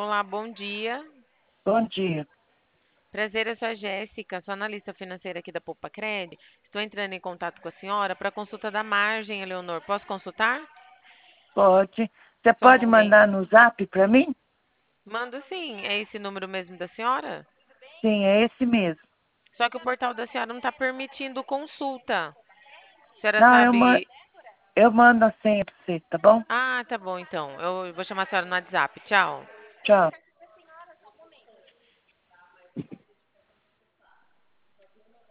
Olá, bom dia. Bom dia. Prazer, eu sou a Jéssica, sou analista financeira aqui da Poupa Cred. Estou entrando em contato com a senhora para consulta da margem, Eleonor. Posso consultar? Pode. Você Só um pode momento. mandar no zap para mim? Mando sim, é esse número mesmo da senhora? Sim, é esse mesmo. Só que o portal da senhora não está permitindo consulta. A senhora Não, sabe. eu mando a senha para você, tá bom? Ah, tá bom então. Eu vou chamar a senhora no WhatsApp. Tchau. Tchau.